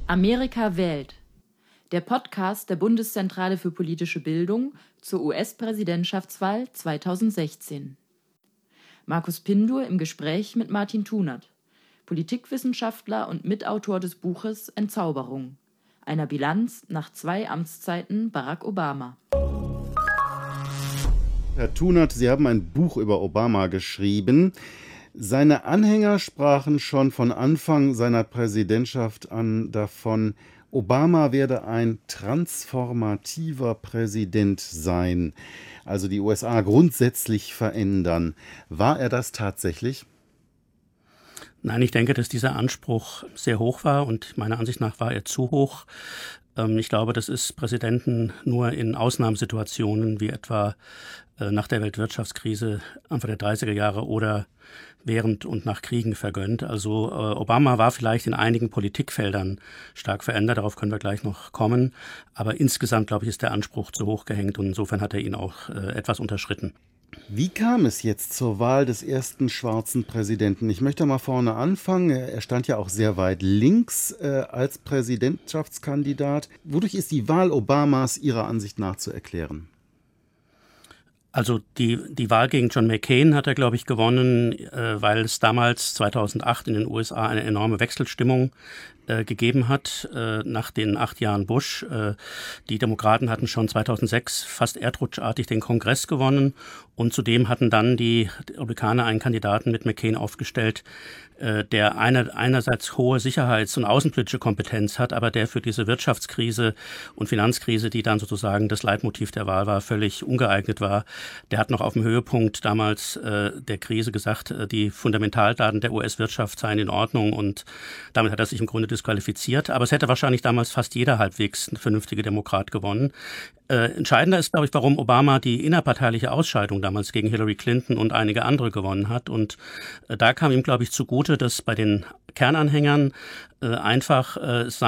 Amerika wählt. Der Podcast der Bundeszentrale für politische Bildung zur US-Präsidentschaftswahl 2016. Markus Pindur im Gespräch mit Martin Thunert, Politikwissenschaftler und Mitautor des Buches Entzauberung, einer Bilanz nach 2 Amtszeiten Barack Obama. Herr Thunert, Sie haben ein Buch über Obama geschrieben. Seine Anhänger sprachen schon von Anfang seiner Präsidentschaft an davon, Obama werde ein transformativer Präsident sein, also die USA grundsätzlich verändern. War er das tatsächlich? Nein, ich denke, dass dieser Anspruch sehr hoch war und meiner Ansicht nach war er zu hoch. Ich glaube, das ist Präsidenten nur in Ausnahmesituationen wie etwa nach der Weltwirtschaftskrise Anfang der 30er Jahre oder während und nach Kriegen vergönnt. Also Obama war vielleicht in einigen Politikfeldern stark verändert, darauf können wir gleich noch kommen. Aber insgesamt, glaube ich, ist der Anspruch zu hoch gehängt und insofern hat er ihn auch etwas unterschritten. Wie kam es jetzt zur Wahl des ersten schwarzen Präsidenten? Ich möchte mal vorne anfangen. Er stand ja auch sehr weit links als Präsidentschaftskandidat. Wodurch ist die Wahl Obamas Ihrer Ansicht nach zu erklären? Also die Wahl gegen John McCain hat er, glaube ich, gewonnen, weil es damals 2008 in den USA eine enorme Wechselstimmung gegeben hat nach den 8 Jahren Bush. Die Demokraten hatten schon 2006 fast erdrutschartig den Kongress gewonnen und zudem hatten dann die Republikaner einen Kandidaten mit McCain aufgestellt, der einerseits hohe sicherheits- und außenpolitische Kompetenz hat, aber der für diese Wirtschaftskrise und Finanzkrise, die dann sozusagen das Leitmotiv der Wahl war, völlig ungeeignet war. Der hat noch auf dem Höhepunkt damals der Krise gesagt, die Fundamentaldaten der US-Wirtschaft seien in Ordnung und damit hat er sich im Grunde disqualifiziert. Aber es hätte wahrscheinlich damals fast jeder halbwegs vernünftige Demokrat gewonnen. Entscheidender ist, glaube ich, warum Obama die innerparteiliche Ausscheidung damals gegen Hillary Clinton und einige andere gewonnen hat. Und da kam ihm, glaube ich, zugute, dass bei den Kernanhängern einfach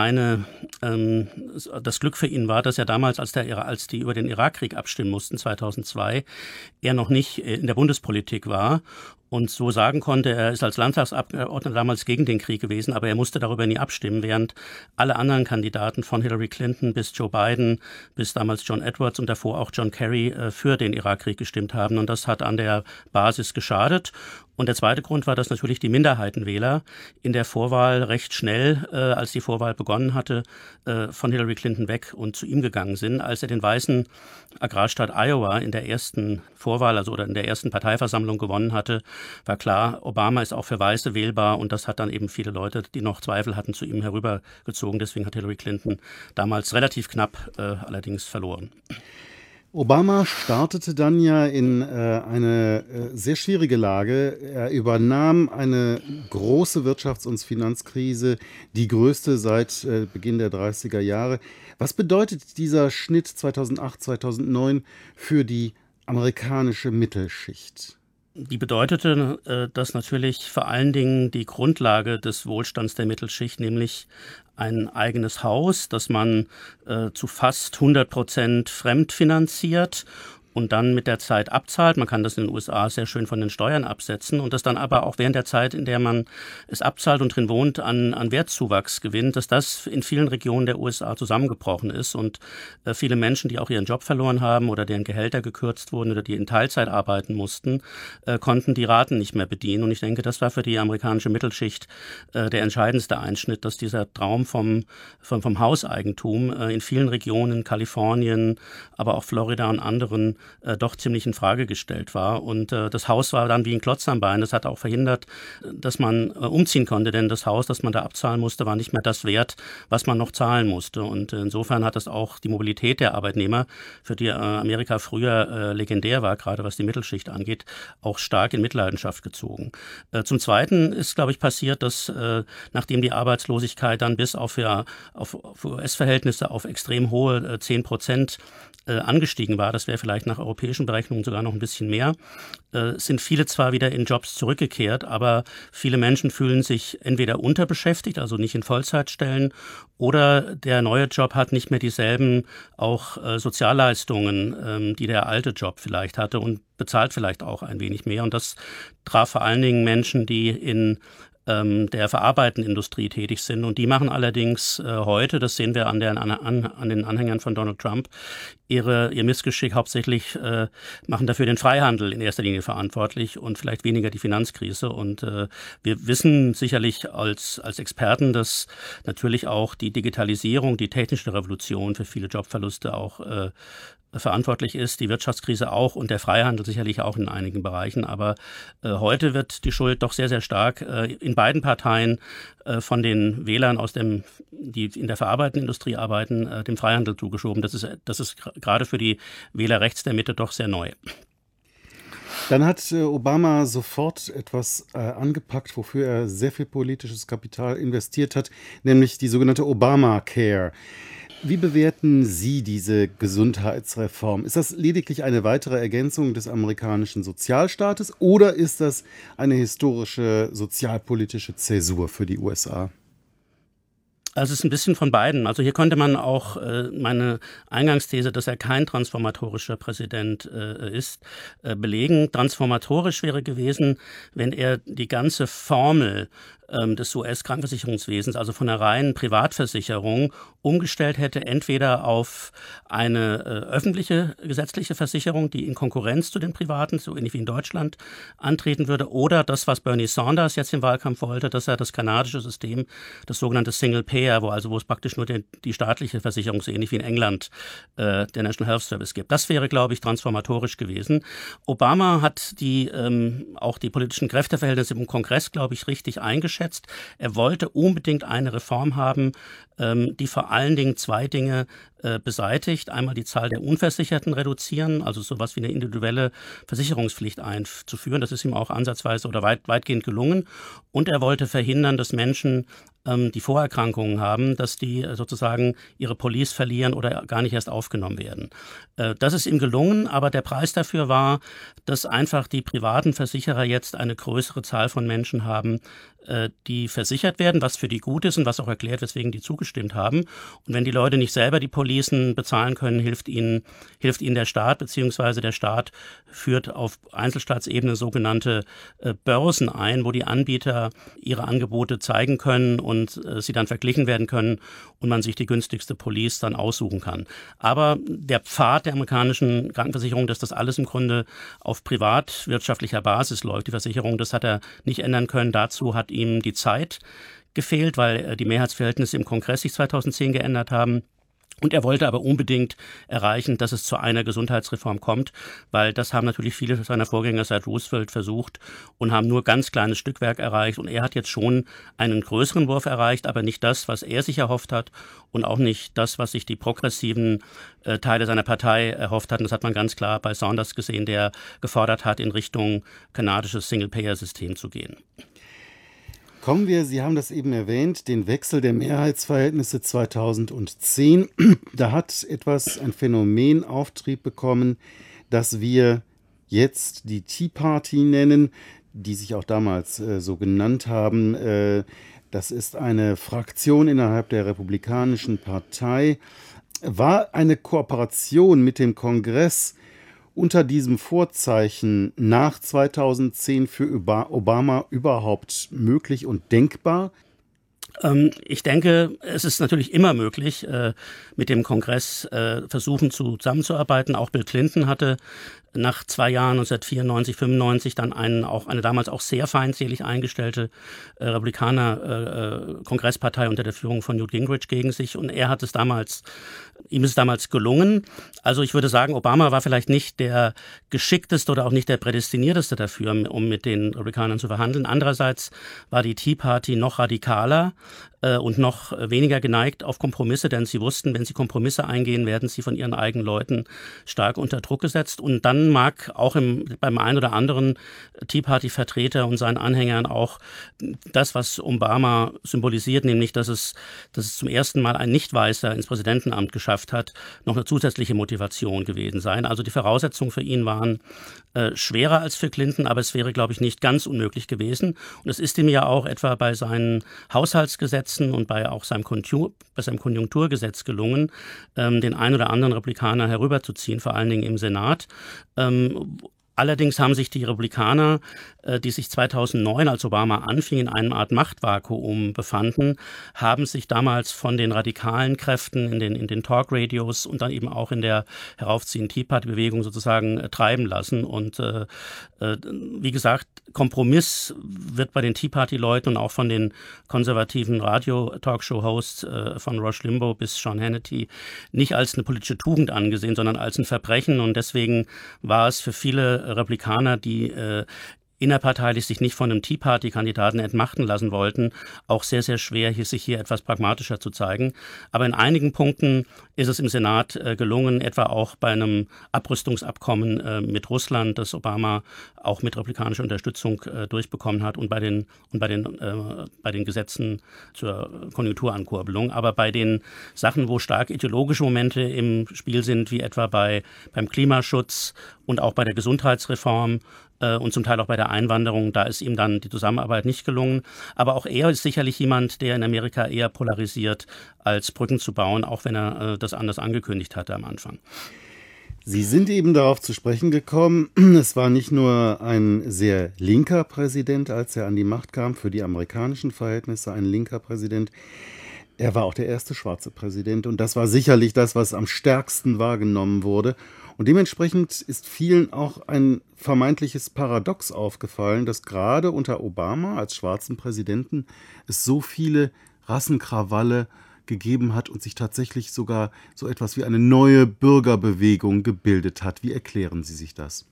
das Glück für ihn war, dass er damals, als die über den Irakkrieg abstimmen mussten, 2002, er noch nicht in der Bundespolitik war und so sagen konnte, er ist als Landtagsabgeordneter damals gegen den Krieg gewesen, aber er musste darüber nie abstimmen, während alle anderen Kandidaten von Hillary Clinton bis Joe Biden, bis damals John Edwards und davor auch John Kerry für den Irakkrieg gestimmt haben. Und das hat an der Basis geschadet. Und der zweite Grund war, dass natürlich die Minderheitenwähler in der Vorwahl recht schnell, als die Vorwahl begonnen hatte, von Hillary Clinton weg und zu ihm gegangen sind. Als er den weißen Agrarstaat Iowa in der ersten Vorwahl, also oder in der ersten Parteiversammlung gewonnen hatte, war klar, Obama ist auch für Weiße wählbar und das hat dann eben viele Leute, die noch Zweifel hatten, zu ihm herübergezogen. Deswegen hat Hillary Clinton damals relativ knapp allerdings verloren. Obama startete dann ja in eine sehr schwierige Lage. Er übernahm eine große Wirtschafts- und Finanzkrise, die größte seit Beginn der 30er Jahre. Was bedeutet dieser Schnitt 2008, 2009 für die amerikanische Mittelschicht? Die bedeutete, dass natürlich vor allen Dingen die Grundlage des Wohlstands der Mittelschicht, nämlich ein eigenes Haus, das man zu fast 100% fremdfinanziert und dann mit der Zeit abzahlt. Man kann das in den USA sehr schön von den Steuern absetzen und das dann aber auch während der Zeit, in der man es abzahlt und drin wohnt, an Wertzuwachs gewinnt, dass das in vielen Regionen der USA zusammengebrochen ist und viele Menschen, die auch ihren Job verloren haben oder deren Gehälter gekürzt wurden oder die in Teilzeit arbeiten mussten, konnten die Raten nicht mehr bedienen. Und ich denke, das war für die amerikanische Mittelschicht der entscheidendste Einschnitt, dass dieser Traum vom Hauseigentum in vielen Regionen, Kalifornien, aber auch Florida und anderen, doch ziemlich in Frage gestellt war. Und das Haus war dann wie ein Klotz am Bein. Das hat auch verhindert, dass man umziehen konnte, denn das Haus, das man da abzahlen musste, war nicht mehr das wert, was man noch zahlen musste. Und insofern hat das auch die Mobilität der Arbeitnehmer, für die Amerika früher legendär war, gerade was die Mittelschicht angeht, auch stark in Mitleidenschaft gezogen. Zum Zweiten ist, glaube ich, passiert, dass nachdem die Arbeitslosigkeit dann bis auf US-Verhältnisse auf extrem hohe 10% angestiegen war, das wäre vielleicht nach europäischen Berechnungen sogar noch ein bisschen mehr, sind viele zwar wieder in Jobs zurückgekehrt, aber viele Menschen fühlen sich entweder unterbeschäftigt, also nicht in Vollzeitstellen, oder der neue Job hat nicht mehr dieselben auch Sozialleistungen, die der alte Job vielleicht hatte und bezahlt vielleicht auch ein wenig mehr. Und das traf vor allen Dingen Menschen, die in der verarbeitenden Industrie tätig sind. Und die machen allerdings heute, das sehen wir an den Anhängern von Donald Trump, ihr Missgeschick hauptsächlich machen dafür den Freihandel in erster Linie verantwortlich und vielleicht weniger die Finanzkrise. Und wir wissen sicherlich als Experten, dass natürlich auch die Digitalisierung, die technische Revolution für viele Jobverluste auch verantwortlich ist, die Wirtschaftskrise auch und der Freihandel sicherlich auch in einigen Bereichen. Aber heute wird die Schuld doch sehr, sehr stark in beiden Parteien von den Wählern die in der verarbeitenden Industrie arbeiten, dem Freihandel zugeschoben. Das ist gerade für die Wähler rechts der Mitte doch sehr neu. Dann hat Obama sofort etwas angepackt, wofür er sehr viel politisches Kapital investiert hat, nämlich die sogenannte Obamacare. Wie bewerten Sie diese Gesundheitsreform? Ist das lediglich eine weitere Ergänzung des amerikanischen Sozialstaates oder ist das eine historische sozialpolitische Zäsur für die USA? Also es ist ein bisschen von beiden. Also hier könnte man auch meine Eingangsthese, dass er kein transformatorischer Präsident ist, belegen. Transformatorisch wäre gewesen, wenn er die ganze Formel des US-Krankenversicherungswesens, also von einer reinen Privatversicherung, umgestellt hätte, entweder auf eine öffentliche gesetzliche Versicherung, die in Konkurrenz zu den privaten, so ähnlich wie in Deutschland, antreten würde, oder das, was Bernie Sanders jetzt im Wahlkampf wollte, dass er das kanadische System, das sogenannte Single Payer, wo es praktisch nur die staatliche Versicherung, so ähnlich wie in England, der National Health Service gibt. Das wäre, glaube ich, transformatorisch gewesen. Obama hat auch die politischen Kräfteverhältnisse im Kongress, glaube ich, richtig eingeschätzt. Er wollte unbedingt eine Reform haben, die vor allen Dingen zwei Dinge beseitigt. Einmal die Zahl der Unversicherten reduzieren, also sowas wie eine individuelle Versicherungspflicht einzuführen. Das ist ihm auch ansatzweise oder weitgehend gelungen. Und er wollte verhindern, dass Menschen, die Vorerkrankungen haben, dass die sozusagen ihre Police verlieren oder gar nicht erst aufgenommen werden. Das ist ihm gelungen, aber der Preis dafür war, dass einfach die privaten Versicherer jetzt eine größere Zahl von Menschen haben, die versichert werden, was für die gut ist und was auch erklärt, weswegen die zugestimmt haben. Und wenn die Leute nicht selber die Policen bezahlen können, hilft ihnen der Staat, beziehungsweise der Staat führt auf Einzelstaatsebene sogenannte Börsen ein, wo die Anbieter ihre Angebote zeigen können und sie dann verglichen werden können und man sich die günstigste Police dann aussuchen kann. Aber der Pfad der amerikanischen Krankenversicherung, dass das alles im Grunde auf privatwirtschaftlicher Basis läuft, die Versicherung, das hat er nicht ändern können. Dazu hat ihm die Zeit gefehlt, weil die Mehrheitsverhältnisse im Kongress sich 2010 geändert haben. Und er wollte aber unbedingt erreichen, dass es zu einer Gesundheitsreform kommt, weil das haben natürlich viele seiner Vorgänger seit Roosevelt versucht und haben nur ganz kleines Stückwerk erreicht. Und er hat jetzt schon einen größeren Wurf erreicht, aber nicht das, was er sich erhofft hat und auch nicht das, was sich die progressiven Teile seiner Partei erhofft hatten. Das hat man ganz klar bei Sanders gesehen, der gefordert hat, in Richtung kanadisches Single-Payer-System zu gehen. Kommen wir, Sie haben das eben erwähnt, den Wechsel der Mehrheitsverhältnisse 2010. Da hat ein Phänomen Auftrieb bekommen, das wir jetzt die Tea Party nennen, die sich auch damals so genannt haben. Das ist eine Fraktion innerhalb der Republikanischen Partei. War eine Kooperation mit dem Kongress unter diesem Vorzeichen nach 2010 für Obama überhaupt möglich und denkbar? Ich denke, es ist natürlich immer möglich, mit dem Kongress versuchen zusammenzuarbeiten. Auch Bill Clinton hatte nach 2 Jahren 1994, 95 dann eine damals auch sehr feindselig eingestellte Republikaner-Kongresspartei unter der Führung von Newt Gingrich gegen sich. Und ihm ist es damals gelungen. Also ich würde sagen, Obama war vielleicht nicht der geschickteste oder auch nicht der prädestinierteste dafür, um mit den Republikanern zu verhandeln. Andererseits war die Tea Party noch radikaler und noch weniger geneigt auf Kompromisse, denn sie wussten, wenn sie Kompromisse eingehen, werden sie von ihren eigenen Leuten stark unter Druck gesetzt. Und dann mag auch beim einen oder anderen Tea Party-Vertreter und seinen Anhängern auch das, was Obama symbolisiert, nämlich dass es zum ersten Mal ein Nicht-Weißer ins Präsidentenamt geschafft hat, noch eine zusätzliche Motivation gewesen sein. Also die Voraussetzungen für ihn waren schwerer als für Clinton, aber es wäre, glaube ich, nicht ganz unmöglich gewesen. Und es ist ihm ja auch etwa bei seinen Haushaltsgesetzen und bei seinem Konjunkturgesetz gelungen, den einen oder anderen Republikaner herüberzuziehen, vor allen Dingen im Senat. Allerdings haben sich die Republikaner, die sich 2009, als Obama anfing, in einer Art Machtvakuum befanden, haben sich damals von den radikalen Kräften in den Talkradios und dann eben auch in der heraufziehenden Tea Party-Bewegung sozusagen treiben lassen. Und wie gesagt, Kompromiss wird bei den Tea Party-Leuten und auch von den konservativen Radio-Talkshow-Hosts von Rush Limbaugh bis Sean Hannity nicht als eine politische Tugend angesehen, sondern als ein Verbrechen. Und deswegen war es für viele Republikaner, die innerparteilich sich nicht von einem Tea Party-Kandidaten entmachten lassen wollten, auch sehr, sehr schwer, sich hier etwas pragmatischer zu zeigen. Aber in einigen Punkten ist es im Senat gelungen, etwa auch bei einem Abrüstungsabkommen mit Russland, das Obama auch mit republikanischer Unterstützung durchbekommen hat, und bei den Gesetzen zur Konjunkturankurbelung. Aber bei den Sachen, wo stark ideologische Momente im Spiel sind, wie etwa beim Klimaschutz und auch bei der Gesundheitsreform, und zum Teil auch bei der Einwanderung, da ist ihm dann die Zusammenarbeit nicht gelungen. Aber auch er ist sicherlich jemand, der in Amerika eher polarisiert, als Brücken zu bauen, auch wenn er das anders angekündigt hatte am Anfang. Sie sind eben darauf zu sprechen gekommen, es war nicht nur ein sehr linker Präsident, als er an die Macht kam, für die amerikanischen Verhältnisse ein linker Präsident. Er war auch der erste schwarze Präsident und das war sicherlich das, was am stärksten wahrgenommen wurde. Und dementsprechend ist vielen auch ein vermeintliches Paradox aufgefallen, dass gerade unter Obama als schwarzen Präsidenten es so viele Rassenkrawalle gegeben hat und sich tatsächlich sogar so etwas wie eine neue Bürgerbewegung gebildet hat. Wie erklären Sie sich das?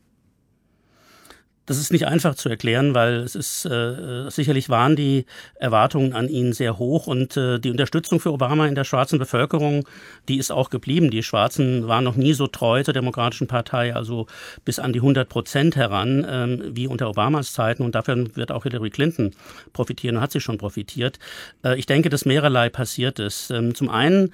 Das ist nicht einfach zu erklären, weil es ist sicherlich waren die Erwartungen an ihn sehr hoch und die Unterstützung für Obama in der schwarzen Bevölkerung, die ist auch geblieben. Die Schwarzen waren noch nie so treu zur Demokratischen Partei, also bis an die 100% heran, wie unter Obamas Zeiten, und dafür wird auch Hillary Clinton profitieren und hat sie schon profitiert. Ich denke, dass mehrerlei passiert ist. Zum einen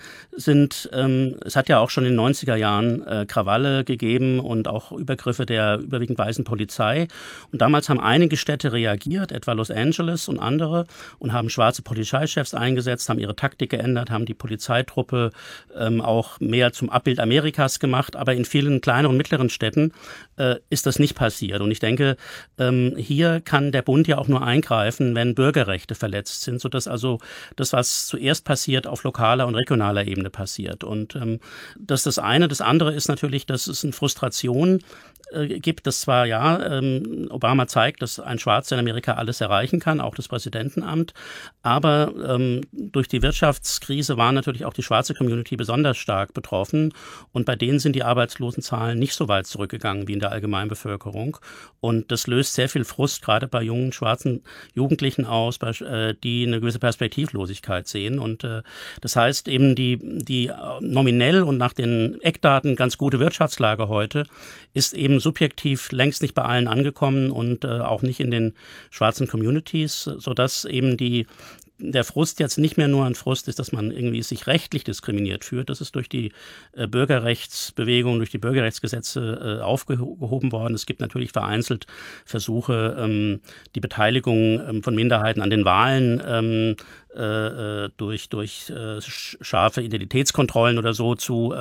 es hat ja auch schon in den 90er Jahren Krawalle gegeben und auch Übergriffe der überwiegend weißen Polizei. Und damals haben einige Städte reagiert, etwa Los Angeles und andere, und haben schwarze Polizeichefs eingesetzt, haben ihre Taktik geändert, haben die Polizeitruppe auch mehr zum Abbild Amerikas gemacht. Aber in vielen kleineren und mittleren Städten ist das nicht passiert. Und ich denke, hier kann der Bund ja auch nur eingreifen, wenn Bürgerrechte verletzt sind, sodass also das, was zuerst passiert, auf lokaler und regionaler Ebene passiert. Und das ist das eine. Das andere ist natürlich, dass es eine Frustration gibt, dass zwar Obama zeigt, dass ein Schwarzer in Amerika alles erreichen kann, auch das Präsidentenamt, aber durch die Wirtschaftskrise war natürlich auch die schwarze Community besonders stark betroffen und bei denen sind die Arbeitslosenzahlen nicht so weit zurückgegangen wie in der Allgemeinbevölkerung und das löst sehr viel Frust gerade bei jungen schwarzen Jugendlichen aus, die eine gewisse Perspektivlosigkeit sehen und das heißt eben die nominell und nach den Eckdaten ganz gute Wirtschaftslage heute ist eben subjektiv längst nicht bei allen angekommen und auch nicht in den schwarzen Communities, sodass eben der Frust jetzt nicht mehr nur ein Frust ist, dass man irgendwie sich rechtlich diskriminiert fühlt. Das ist durch die Bürgerrechtsbewegung, durch die Bürgerrechtsgesetze aufgehoben worden. Es gibt natürlich vereinzelt Versuche, die Beteiligung von Minderheiten an den Wahlen durch scharfe Identitätskontrollen oder so zu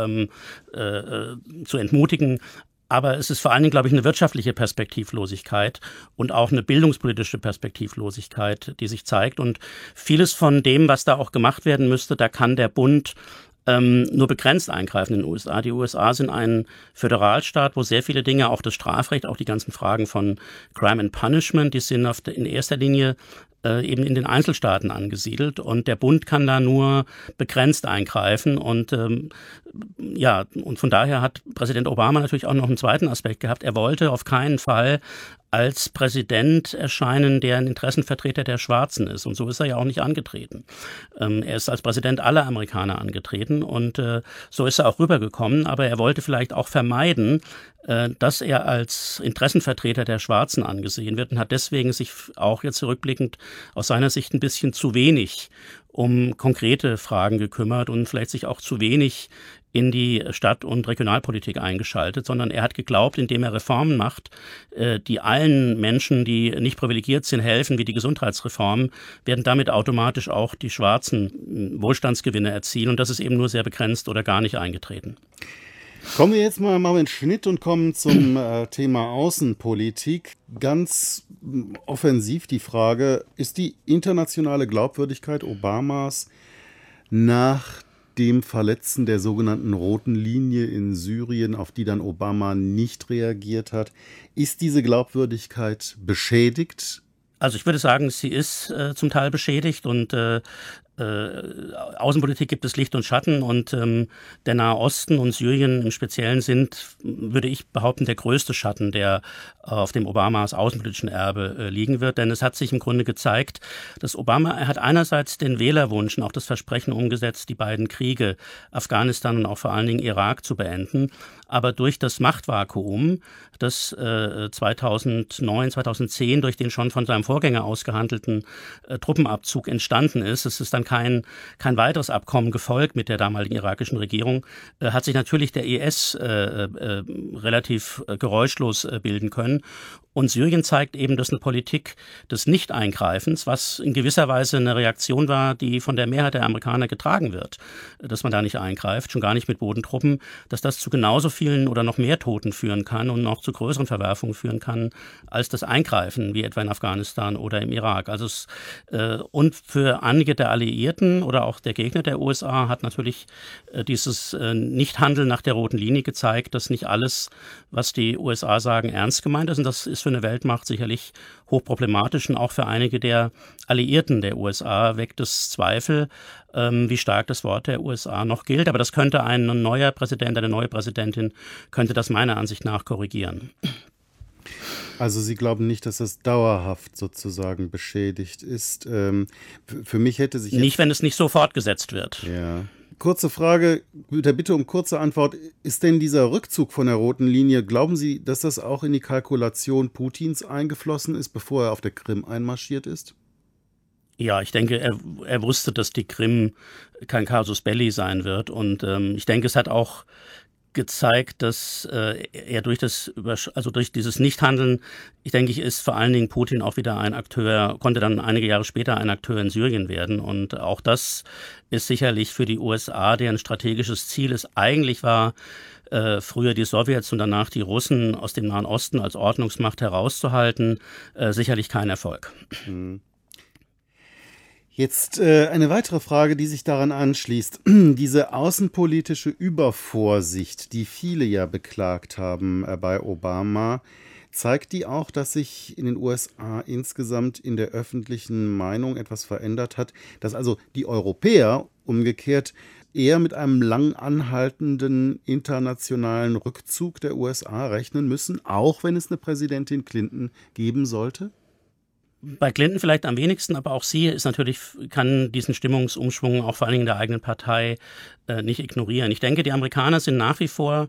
entmutigen. Aber es ist vor allen Dingen, glaube ich, eine wirtschaftliche Perspektivlosigkeit und auch eine bildungspolitische Perspektivlosigkeit, die sich zeigt. Und vieles von dem, was da auch gemacht werden müsste, da kann der Bund nur begrenzt eingreifen in den USA. Die USA sind ein Föderalstaat, wo sehr viele Dinge, auch das Strafrecht, auch die ganzen Fragen von Crime and Punishment, die sind in erster Linie eben in den Einzelstaaten angesiedelt und der Bund kann da nur begrenzt eingreifen und und von daher hat Präsident Obama natürlich auch noch einen zweiten Aspekt gehabt. Er wollte auf keinen Fall als Präsident erscheinen, der ein Interessenvertreter der Schwarzen ist. Und so ist er ja auch nicht angetreten. Er ist als Präsident aller Amerikaner angetreten und so ist er auch rübergekommen. Aber er wollte vielleicht auch vermeiden, dass er als Interessenvertreter der Schwarzen angesehen wird und hat deswegen sich auch jetzt zurückblickend aus seiner Sicht ein bisschen zu wenig um konkrete Fragen gekümmert und vielleicht sich auch zu wenig in die Stadt- und Regionalpolitik eingeschaltet, sondern er hat geglaubt, indem er Reformen macht, die allen Menschen, die nicht privilegiert sind, helfen, wie die Gesundheitsreform, werden damit automatisch auch die Schwarzen Wohlstandsgewinne erzielen und das ist eben nur sehr begrenzt oder gar nicht eingetreten. Kommen wir jetzt machen wir einen Schnitt und kommen zum Thema Außenpolitik. Ganz offensiv die Frage, ist die internationale Glaubwürdigkeit Obamas nach dem Verletzen der sogenannten Roten Linie in Syrien, auf die dann Obama nicht reagiert hat, ist diese Glaubwürdigkeit beschädigt? Also ich würde sagen, sie ist zum Teil beschädigt und Außenpolitik gibt es Licht und Schatten und der Nahe Osten und Syrien im Speziellen sind, würde ich behaupten, der größte Schatten, der auf dem Obamas außenpolitischen Erbe liegen wird. Denn es hat sich im Grunde gezeigt, dass er hat einerseits den Wählerwunsch und auch das Versprechen umgesetzt, die beiden Kriege, Afghanistan und auch vor allen Dingen Irak, zu beenden. Aber durch das Machtvakuum, das 2009, 2010 durch den schon von seinem Vorgänger ausgehandelten Truppenabzug entstanden ist, es ist dann kein weiteres Abkommen gefolgt mit der damaligen irakischen Regierung, hat sich natürlich der IS relativ geräuschlos bilden können. Und Syrien zeigt eben, dass eine Politik des Nicht-Eingreifens, was in gewisser Weise eine Reaktion war, die von der Mehrheit der Amerikaner getragen wird, dass man da nicht eingreift, schon gar nicht mit Bodentruppen, dass das zu genauso vielen oder noch mehr Toten führen kann und noch zu größeren Verwerfungen führen kann als das Eingreifen, wie etwa in Afghanistan oder im Irak. Und für einige der Alliierten oder auch der Gegner der USA hat natürlich dieses Nichthandeln nach der roten Linie gezeigt, dass nicht alles, was die USA sagen, ernst gemeint ist. Und das ist für eine Weltmacht sicherlich hochproblematisch. Und auch für einige der Alliierten der USA weckt es Zweifel, wie stark das Wort der USA noch gilt. Aber das könnte ein neuer Präsident, eine neue Präsidentin, könnte das meiner Ansicht nach korrigieren. Also Sie glauben nicht, dass das dauerhaft sozusagen beschädigt ist? Für mich hätte sich nicht, wenn es nicht so fortgesetzt wird. Ja. Kurze Frage, mit der Bitte um kurze Antwort. Ist denn dieser Rückzug von der roten Linie, glauben Sie, dass das auch in die Kalkulation Putins eingeflossen ist, bevor er auf der Krim einmarschiert ist? Ja, ich denke, er wusste, dass die Krim kein Casus Belli sein wird. Und ich denke, es hat auch gezeigt, dass er durch dieses Nichthandeln, ich denke, ist vor allen Dingen Putin auch wieder ein Akteur, konnte dann einige Jahre später ein Akteur in Syrien werden. Und auch das ist sicherlich für die USA, deren strategisches Ziel es eigentlich war, früher die Sowjets und danach die Russen aus dem Nahen Osten als Ordnungsmacht herauszuhalten, sicherlich kein Erfolg. Jetzt eine weitere Frage, die sich daran anschließt. Diese außenpolitische Übervorsicht, die viele ja beklagt haben bei Obama, zeigt die auch, dass sich in den USA insgesamt in der öffentlichen Meinung etwas verändert hat, dass also die Europäer umgekehrt eher mit einem lang anhaltenden internationalen Rückzug der USA rechnen müssen, auch wenn es eine Präsidentin Clinton geben sollte? Bei Clinton vielleicht am wenigsten, aber auch sie kann diesen Stimmungsumschwung auch vor allen Dingen der eigenen Partei nicht ignorieren. Ich denke, die Amerikaner sind nach wie vor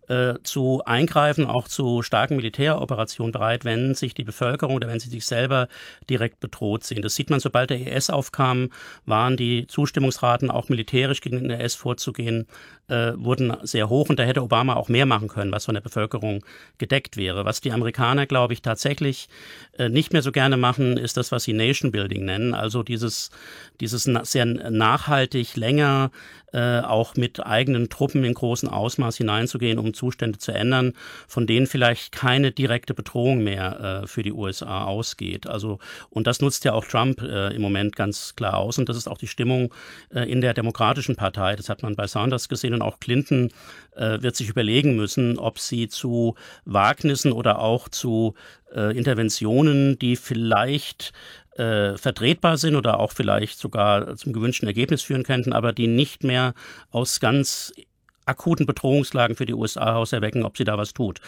zu eingreifen, auch zu starken Militäroperationen bereit, wenn sich die Bevölkerung oder wenn sie sich selber direkt bedroht sehen. Das sieht man, sobald der IS aufkam, waren die Zustimmungsraten, auch militärisch gegen den IS vorzugehen, wurden sehr hoch und da hätte Obama auch mehr machen können, was von der Bevölkerung gedeckt wäre. Was die Amerikaner, glaube ich, tatsächlich nicht mehr so gerne machen, ist das, was sie Nation Building nennen, also dieses sehr nachhaltig länger auch mit eigenen Truppen in großem Ausmaß hineinzugehen, um Zustände zu ändern, von denen vielleicht keine direkte Bedrohung mehr für die USA ausgeht. Und das nutzt ja auch Trump im Moment ganz klar aus und das ist auch die Stimmung in der Demokratischen Partei. Das hat man bei Sanders gesehen und auch Clinton wird sich überlegen müssen, ob sie zu Wagnissen oder auch zu Interventionen, die vielleicht vertretbar sind oder auch vielleicht sogar zum gewünschten Ergebnis führen könnten, aber die nicht mehr aus ganz akuten Bedrohungslagen für die USA heraus erwecken, ob sie da was tut.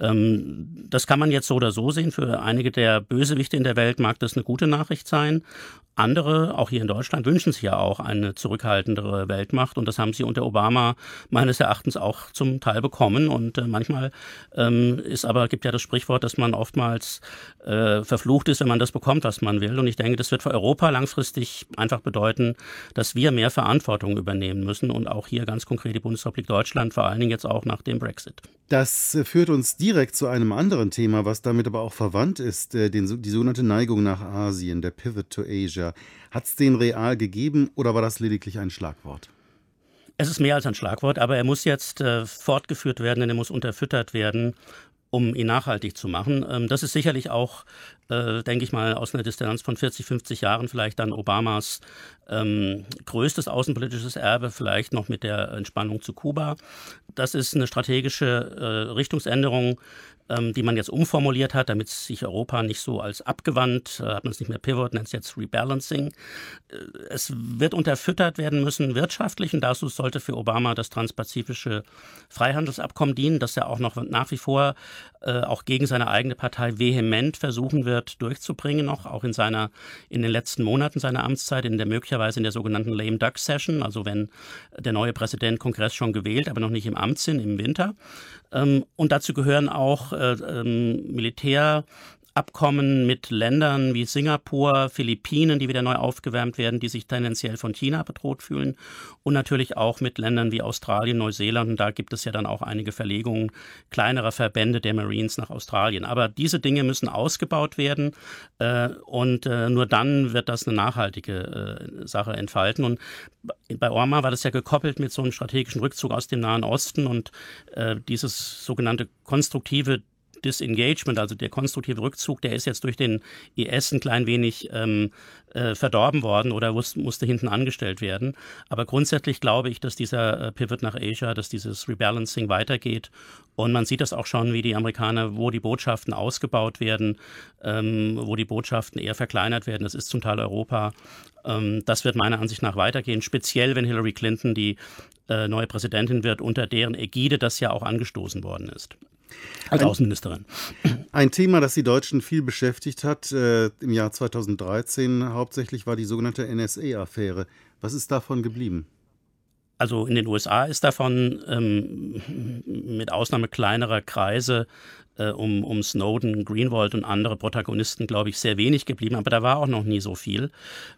Das kann man jetzt so oder so sehen. Für einige der Bösewichte in der Welt mag das eine gute Nachricht sein. Andere, auch hier in Deutschland, wünschen sich ja auch eine zurückhaltendere Weltmacht und das haben sie unter Obama meines Erachtens auch zum Teil bekommen und manchmal gibt ja das Sprichwort, dass man oftmals verflucht ist, wenn man das bekommt, was man will und ich denke, das wird für Europa langfristig einfach bedeuten, dass wir mehr Verantwortung übernehmen müssen und auch hier ganz konkret die Bundesrepublik Deutschland, vor allen Dingen jetzt auch nach dem Brexit. Das führt uns direkt zu einem anderen Thema, was damit aber auch verwandt ist, die sogenannte Neigung nach Asien, der Pivot to Asia. Hat es den real gegeben oder war das lediglich ein Schlagwort? Es ist mehr als ein Schlagwort, aber er muss jetzt fortgeführt werden, denn er muss unterfüttert werden, um ihn nachhaltig zu machen. Das ist sicherlich auch, denke ich mal, aus einer Distanz von 40, 50 Jahren vielleicht dann Obamas größtes außenpolitisches Erbe, vielleicht noch mit der Entspannung zu Kuba. Das ist eine strategische Richtungsänderung, die man jetzt umformuliert hat, damit sich Europa nicht so als abgewandt, hat man es nicht mehr Pivot, nennt es jetzt Rebalancing. Es wird unterfüttert werden müssen wirtschaftlich, und dazu sollte für Obama das transpazifische Freihandelsabkommen dienen, das er auch noch nach wie vor auch gegen seine eigene Partei vehement versuchen wird durchzubringen, noch auch in den letzten Monaten seiner Amtszeit, möglicherweise in der sogenannten Lame Duck Session, also wenn der neue Präsident Kongress schon gewählt, aber noch nicht im Amt sind, im Winter. Und dazu gehören auch Militärabkommen mit Ländern wie Singapur, Philippinen, die wieder neu aufgewärmt werden, die sich tendenziell von China bedroht fühlen, und natürlich auch mit Ländern wie Australien, Neuseeland. Und da gibt es ja dann auch einige Verlegungen kleinerer Verbände der Marines nach Australien. Aber diese Dinge müssen ausgebaut werden, und nur dann wird das eine nachhaltige Sache entfalten. Und bei Obama war das ja gekoppelt mit so einem strategischen Rückzug aus dem Nahen Osten, und dieses sogenannte konstruktive Disengagement, also der konstruktive Rückzug, der ist jetzt durch den IS ein klein wenig verdorben worden oder musste hinten angestellt werden. Aber grundsätzlich glaube ich, dass dieser Pivot nach Asia, dass dieses Rebalancing weitergeht. Und man sieht das auch schon, wie die Amerikaner, wo die Botschaften ausgebaut werden, wo die Botschaften eher verkleinert werden. Das ist zum Teil Europa. Das wird meiner Ansicht nach weitergehen, speziell wenn Hillary Clinton die neue Präsidentin wird, unter deren Ägide das ja auch angestoßen worden ist. Als Außenministerin. Ein Thema, das die Deutschen viel beschäftigt hat, im Jahr 2013 hauptsächlich, war die sogenannte NSA-Affäre. Was ist davon geblieben? Also in den USA ist davon mit Ausnahme kleinerer Kreise um Snowden, Greenwald und andere Protagonisten, glaube ich, sehr wenig geblieben. Aber da war auch noch nie so viel.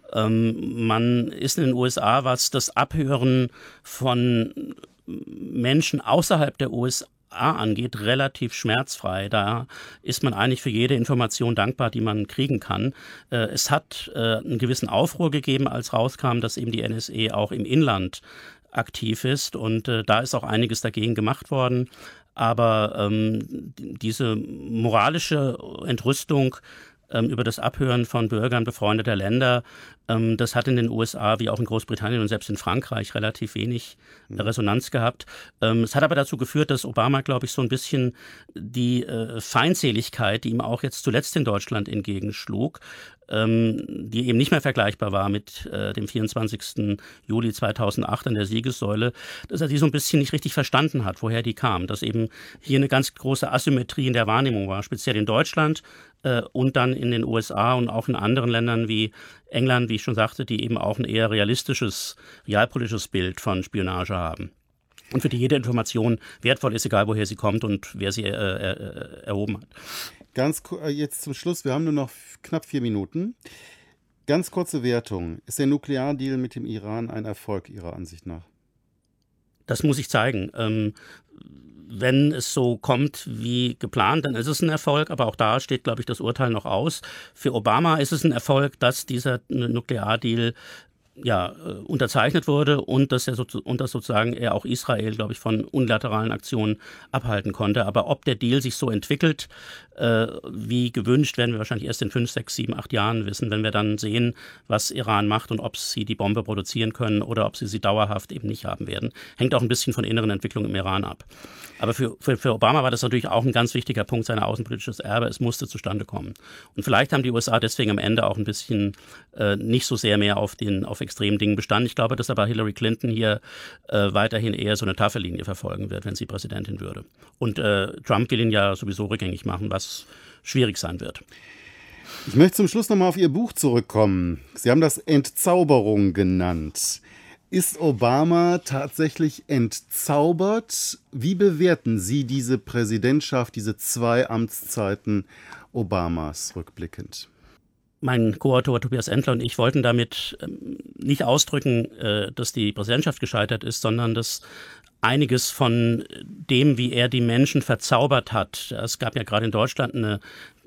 Man ist in den USA, was das Abhören von Menschen außerhalb der USA angeht, relativ schmerzfrei. Da ist man eigentlich für jede Information dankbar, die man kriegen kann. Es hat einen gewissen Aufruhr gegeben, als rauskam, dass eben die NSA auch im Inland aktiv ist, und da ist auch einiges dagegen gemacht worden. Aber diese moralische Entrüstung über das Abhören von Bürgern befreundeter Länder, das hat in den USA wie auch in Großbritannien und selbst in Frankreich relativ wenig Resonanz gehabt. Es hat aber dazu geführt, dass Obama, glaube ich, so ein bisschen die Feindseligkeit, die ihm auch jetzt zuletzt in Deutschland entgegenschlug, die eben nicht mehr vergleichbar war mit dem 24. Juli 2008 an der Siegessäule, dass er die so ein bisschen nicht richtig verstanden hat, woher die kam. Dass eben hier eine ganz große Asymmetrie in der Wahrnehmung war, speziell in Deutschland und dann in den USA und auch in anderen Ländern wie England, wie ich schon sagte, die eben auch ein eher realistisches, realpolitisches Bild von Spionage haben. Und für die jede Information wertvoll ist, egal woher sie kommt und wer sie erhoben hat. Jetzt zum Schluss, wir haben nur noch knapp 4 Minuten. Ganz kurze Wertung. Ist der Nukleardeal mit dem Iran ein Erfolg Ihrer Ansicht nach? Das muss ich zeigen. Wenn es so kommt wie geplant, dann ist es ein Erfolg. Aber auch da steht, glaube ich, das Urteil noch aus. Für Obama ist es ein Erfolg, dass dieser Nukleardeal unterzeichnet wurde und dass sozusagen er auch Israel, glaube ich, von unilateralen Aktionen abhalten konnte. Aber ob der Deal sich so entwickelt, wie gewünscht, werden wir wahrscheinlich erst in 5, 6, 7, 8 Jahren wissen, wenn wir dann sehen, was Iran macht und ob sie die Bombe produzieren können oder ob sie dauerhaft eben nicht haben werden. Hängt auch ein bisschen von inneren Entwicklungen im Iran ab. Aber für Obama war das natürlich auch ein ganz wichtiger Punkt, sein außenpolitisches Erbe. Es musste zustande kommen. Und vielleicht haben die USA deswegen am Ende auch ein bisschen nicht so sehr mehr auf extremen Dingen bestanden. Ich glaube, dass aber Hillary Clinton hier weiterhin eher so eine taffe Linie verfolgen wird, wenn sie Präsidentin würde. Und Trump will ihn ja sowieso rückgängig machen, was schwierig sein wird. Ich möchte zum Schluss nochmal auf Ihr Buch zurückkommen. Sie haben das Entzauberung genannt. Ist Obama tatsächlich entzaubert? Wie bewerten Sie diese Präsidentschaft, diese 2 Amtszeiten Obamas rückblickend? Mein Co-Autor Tobias Endler und ich wollten damit nicht ausdrücken, dass die Präsidentschaft gescheitert ist, sondern dass einiges von dem, wie er die Menschen verzaubert hat. Es gab ja gerade in Deutschland eine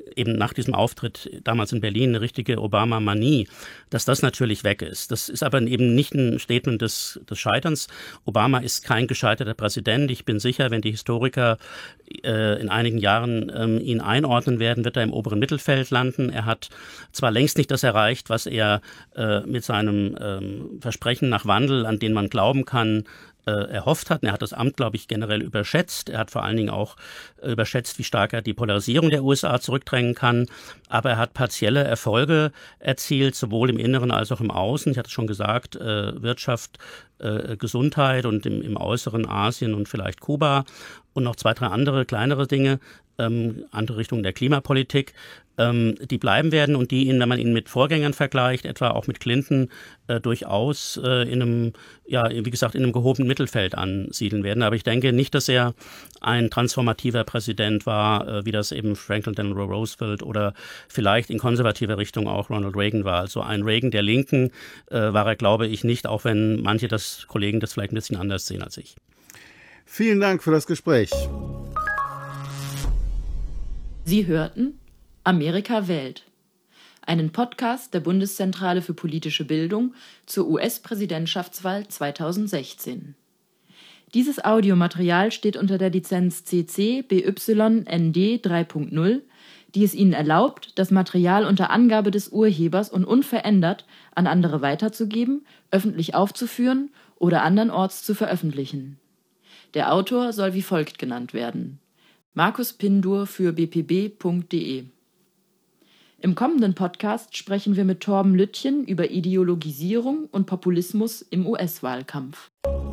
eben nach diesem Auftritt damals in Berlin eine richtige Obama-Manie, dass das natürlich weg ist. Das ist aber eben nicht ein Statement des Scheiterns. Obama ist kein gescheiterter Präsident. Ich bin sicher, wenn die Historiker in einigen Jahren ihn einordnen werden, wird er im oberen Mittelfeld landen. Er hat zwar längst nicht das erreicht, was er mit seinem Versprechen nach Wandel, an den man glauben kann, erhofft hat. Er hat das Amt, glaube ich, generell überschätzt. Er hat vor allen Dingen auch überschätzt, wie stark er die Polarisierung der USA zurückdrängen kann. Aber er hat partielle Erfolge erzielt, sowohl im Inneren als auch im Außen. Ich hatte es schon gesagt, Wirtschaft, Gesundheit und im Äußeren Asien und vielleicht Kuba und noch 2, 3 andere kleinere Dinge, andere Richtungen der Klimapolitik, die bleiben werden und die ihn, wenn man ihn mit Vorgängern vergleicht, etwa auch mit Clinton, durchaus in einem, ja, wie gesagt, in einem gehobenen Mittelfeld ansiedeln werden. Aber ich denke nicht, dass er ein transformativer Präsident war, wie das eben Franklin Delano Roosevelt oder vielleicht in konservativer Richtung auch Ronald Reagan war. Also ein Reagan der Linken war er, glaube ich, nicht, auch wenn manche Kollegen das vielleicht ein bisschen anders sehen als ich. Vielen Dank für das Gespräch. Sie hörten Amerika wählt, einen Podcast der Bundeszentrale für politische Bildung zur US-Präsidentschaftswahl 2016. Dieses Audiomaterial steht unter der Lizenz CC BY ND 3.0, die es Ihnen erlaubt, das Material unter Angabe des Urhebers und unverändert an andere weiterzugeben, öffentlich aufzuführen oder andernorts zu veröffentlichen. Der Autor soll wie folgt genannt werden: Markus Pindur für bpb.de. Im kommenden Podcast sprechen wir mit Torben Lüttchen über Ideologisierung und Populismus im US-Wahlkampf.